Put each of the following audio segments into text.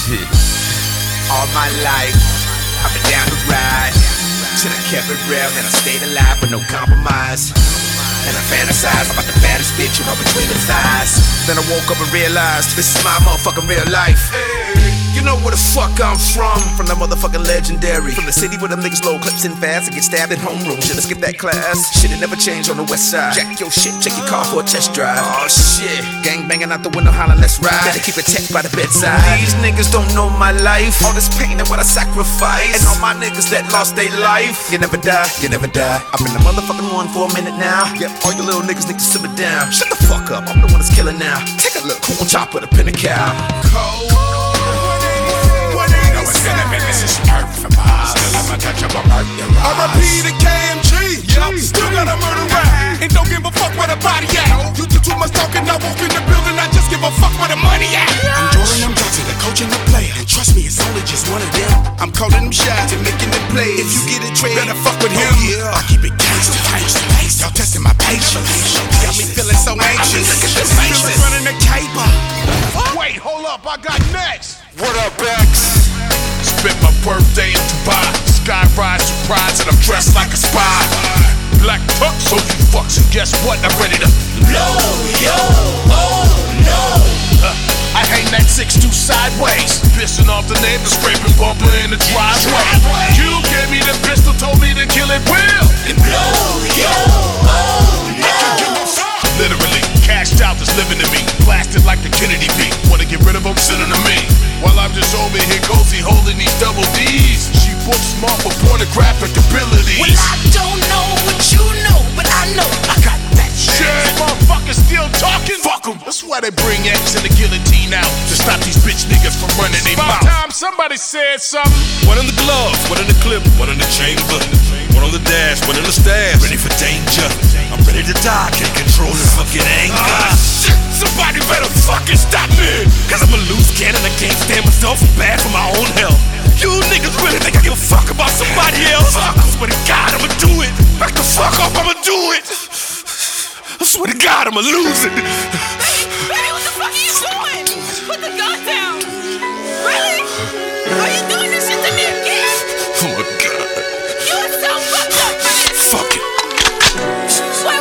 Shit. All my life, I've been down the ride. Till I kept it real, and I stayed alive with no compromise. And I fantasize about the baddest bitch, you know, between the thighs. Then I woke up and realized this is my motherfucking real life. You know where the fuck I'm from the motherfucking legendary. From the city where them niggas load clips in fast and get stabbed in homeroom. Should've skipped that class. Shit, it never changed on the west side. Jack your shit, check your car for a test drive. Oh shit, gang banging out the window, hollering, let's ride. Better keep it tech by the bedside. These niggas don't know my life. All this pain and what I sacrifice. And all my niggas that lost their life. You never die, you never die. I've been the motherfucking one for a minute now. Yep, all you little niggas need to simmer down. Shut the fuck up, I'm the one that's killing now. Take a look, cool chop with a pin and cow. Cold. This is earth from us. Still I'm untouchable, earth your eyes. R.I.P. to KMG. Yup, still got a murder rap. And don't give a fuck where the body at. You do too much talking, I walk in the building. I just give a fuck where the money at. I'm Jordan, I'm Johnson, the coach and the player. And trust me, it's only just one of them. I'm calling them shots and making them plays. If you get it trade, better fuck with him. Yeah. I keep it gangsta. Y'all testing my patience. Got me feeling so anxious. Feeling running the caper. Wait, hold up, I got next. What up, X? Spent my birthday in Dubai. Sky ride surprise and I'm dressed like a spy. Black tux, so you fucks, and guess what? I'm ready to blow, yo, oh no. I hang that 6'2" sideways, pissing off the neighbors, scraping bumper in the driveway. You gave me the pistol, told me to kill it well. And blow, yo, oh no. Literally, cashed out, that's living in me. Blasted like the Kennedy beat. Wanna get rid of them, send them to me. While I'm just over here cozy holding these double D's. She book smart for pornographic abilities. Well, I don't know what you know, but I know I got that shit. Motherfuckers still talking? Fuck them. That's why they bring X and the guillotine out to stop these bitch niggas from running their mouth. Time somebody said something. One in the glove, one in the clip, one in the chamber. One on the dash, one in the stash. Ready for danger. I'm ready to die, can't control the fucking anger. Shit, somebody better fucking stop me. Cause I'm a loose cannon, I can't stand myself, I'm bad for my own health. You niggas really think I give a fuck about somebody else? I swear to God, I'ma do it. Back the fuck up, I'ma do it. I swear to God, I'ma lose it. Baby, what the fuck are you doing? Put the gun down. Really? Are you doing this shit to me again? Oh my God. You are so fucked up for this. Fuck it. Wait.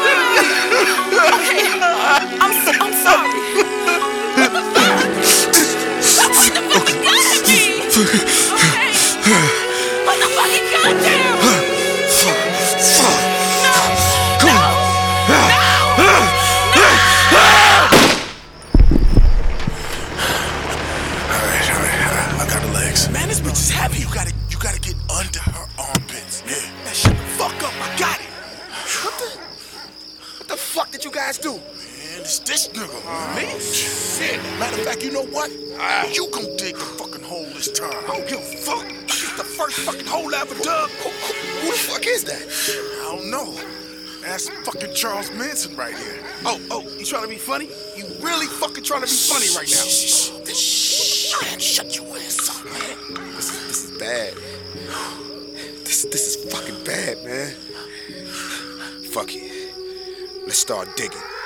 Okay, I'm sorry. What the fuck? Stop putting the fucking gun at me. Okay. Put the fucking gun down. I got the legs. Man, this bitch is heavy. You gotta get under her armpits. Yeah. Man, shut the fuck up. I got it. What the fuck did you guys do? Man, it's this nigga. Me? Shit. Matter of fact, you know what? You gon' dig the fucking hole this time. I don't give a fuck. It's the first fucking hole I ever dug. Who the fuck is that? I don't know. That's fucking Charles Manson right here. Oh, you trying to be funny? You really fucking trying to be funny right now? Man, shut your ass up, man. This is bad. This is fucking bad, man. Fuck it. Let's start digging.